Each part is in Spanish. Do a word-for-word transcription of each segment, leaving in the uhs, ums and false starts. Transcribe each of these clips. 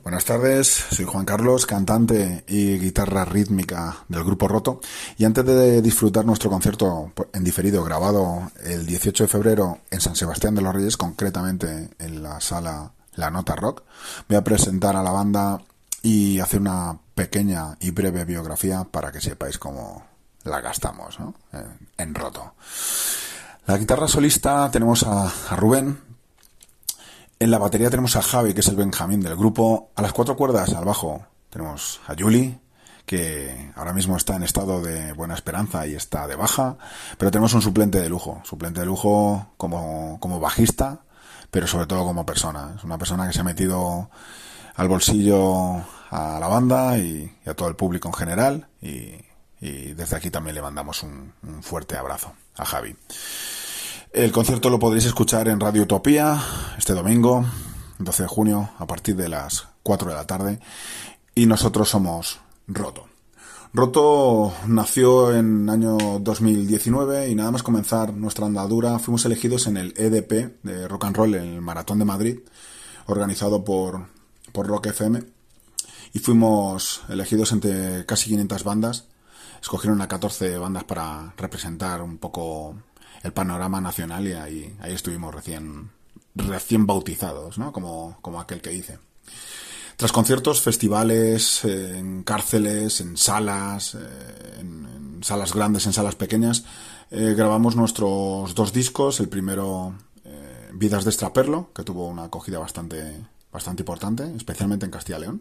Buenas tardes, soy Juan Carlos, cantante y guitarra rítmica del Grupo Roto, y antes de disfrutar nuestro concierto en diferido grabado el dieciocho de febrero en San Sebastián de los Reyes, concretamente en la sala La Nota Rock, voy a presentar a la banda y hacer una pequeña y breve biografía para que sepáis cómo la gastamos, ¿no? En Roto. La guitarra solista tenemos a, a Rubén. En la batería tenemos a Javi, que es el Benjamín del grupo. A las cuatro cuerdas, al bajo, tenemos a Juli, que ahora mismo está en estado de buena esperanza y está de baja. Pero tenemos un suplente de lujo, suplente de lujo como, como bajista, pero sobre todo como persona. Es una persona que se ha metido al bolsillo a la banda y, y a todo el público en general. Y, y desde aquí también le mandamos un, un fuerte abrazo a Javi. El concierto lo podréis escuchar en Radio Utopía este domingo, doce de junio, a partir de las cuatro de la tarde. Y nosotros somos Roto. Roto nació en el año dos mil diecinueve y nada más comenzar nuestra andadura fuimos elegidos en el E D P de Rock and Roll, el Maratón de Madrid, organizado por, por Rock F M. Y fuimos elegidos entre casi quinientas bandas. Escogieron a catorce bandas para representar un poco el panorama nacional y ahí, ahí estuvimos recién, recién bautizados, ¿no? Como, como aquel que dice. Tras conciertos, festivales, eh, en cárceles, en salas, eh, en, en salas grandes, en salas pequeñas, eh, grabamos nuestros dos discos. El primero, eh, Vidas de Extraperlo, que tuvo una acogida bastante, bastante importante, especialmente en Castilla y León.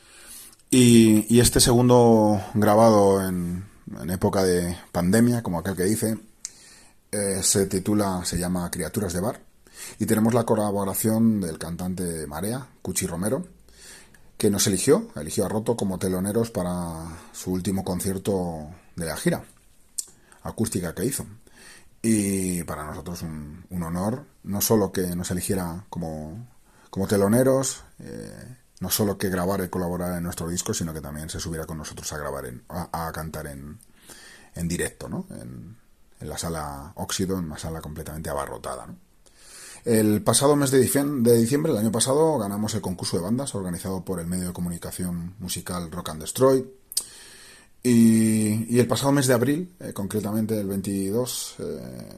Y, y este segundo, grabado en, en época de pandemia, como aquel que dice, Eh, se titula, se llama Criaturas de Bar, y tenemos la colaboración del cantante Marea, Cuchi Romero, que nos eligió, eligió a Roto como teloneros para su último concierto de la gira acústica que hizo. Y para nosotros un, un honor, no solo que nos eligiera como, como teloneros, eh, no solo que grabara y colaborara en nuestro disco, sino que también se subiera con nosotros a grabar, en, a, a cantar en, en directo, ¿no? En, en la sala Óxido, en una sala completamente abarrotada, ¿no? El pasado mes de diciembre, de diciembre, el año pasado, ganamos el concurso de bandas organizado por el medio de comunicación musical Rock and Destroy. Y, y el pasado mes de abril, eh, concretamente el veintidós, eh,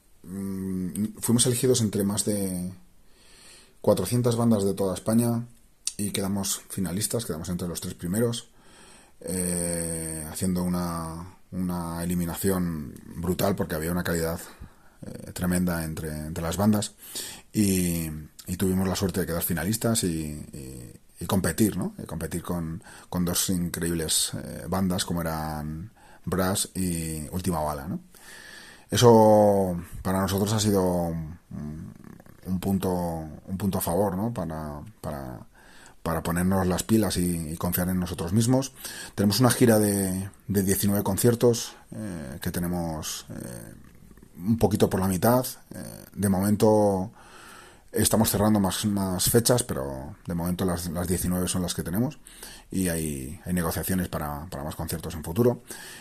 fuimos elegidos entre más de cuatrocientas bandas de toda España y quedamos finalistas, quedamos entre los tres primeros, eh, haciendo una... una eliminación brutal porque había una calidad eh, tremenda entre, entre las bandas y, y tuvimos la suerte de quedar finalistas y, y, y competir, ¿no? Y competir con, con dos increíbles eh, bandas como eran Brass y Última Bala, ¿no? Eso para nosotros ha sido un, un punto un punto a favor, ¿no? Para, para para ponernos las pilas y, y confiar en nosotros mismos. Tenemos una gira de, de diecinueve conciertos eh, que tenemos eh, un poquito por la mitad. Eh, de momento estamos cerrando más, más fechas, pero de momento las, las diecinueve son las que tenemos y hay, hay negociaciones para, para más conciertos en futuro.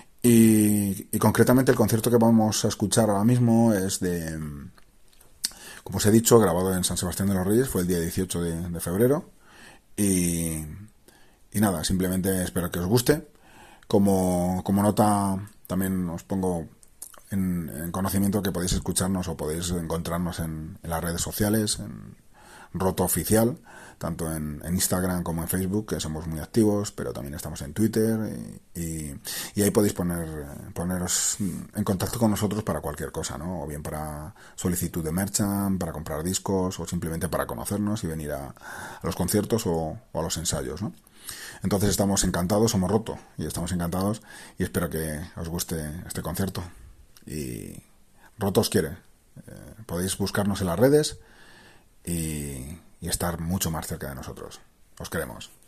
Y, y concretamente el concierto que vamos a escuchar ahora mismo es de, como os he dicho, grabado en San Sebastián de los Reyes, fue el día dieciocho de, de febrero. Y, y nada, simplemente espero que os guste. Como, como nota, también os pongo en, en conocimiento que podéis escucharnos o podéis encontrarnos en, en las redes sociales, en Roto Oficial, tanto en, en Instagram como en Facebook, que somos muy activos, pero también estamos en Twitter y, y, y ahí podéis poner poneros en contacto con nosotros para cualquier cosa, ¿no? O bien para solicitud de merchant, para comprar discos o simplemente para conocernos y venir a, a los conciertos o, o a los ensayos, ¿no? Entonces estamos encantados, somos Roto y estamos encantados y espero que os guste este concierto. Y Roto os quiere. Eh, podéis buscarnos en las redes y, y estar mucho más cerca de nosotros. Os queremos.